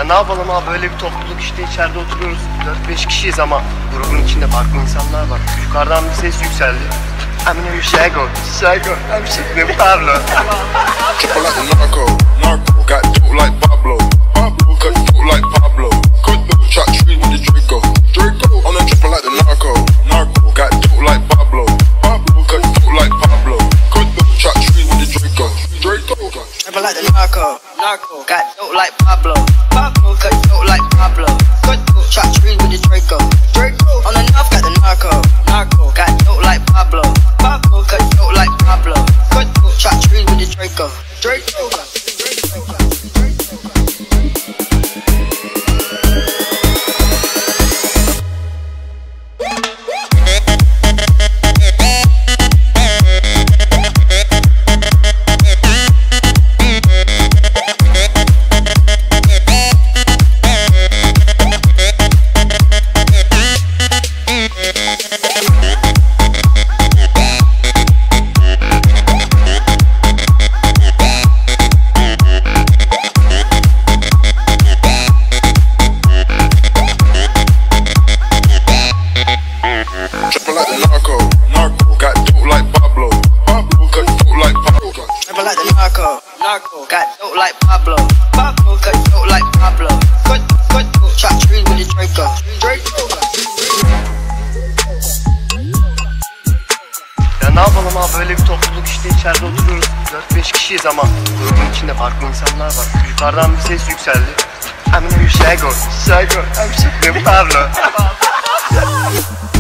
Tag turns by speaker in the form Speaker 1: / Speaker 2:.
Speaker 1: Ne yapalım abi, böyle bir topluluk işte, içeride oturuyoruz, 4-5 kişiyiz ama grubun içinde farklı insanlar var. Yukarıdan bir ses yükseldi. I'm Shago, I'm Shago Pablo.
Speaker 2: Triple like the narco, got dope like Pablo, cut dope like Pablo, shot tree with the Draco, on the triple like the narco, got dope like Pablo, cut dope like Pablo, shot tree with the Draco,
Speaker 3: triple like the narco, got dope like Pablo, cut dope like Pablo, shot tree with the Draco, on the north got the narco, got dope like Pablo, cut dope like Pablo, shot tree with the Draco. Got dope like Pablo, cut dope like Pablo, shot tree with the Draco.
Speaker 1: Ne yapalım abi, böyle bir topluluk işte, içeride oturuyoruz, 4-5 kişiyiz ama grubun içinde farklı insanlar var. Yukarıdan bir ses yükseldi. I'm Shago, I'm Shago Pablo.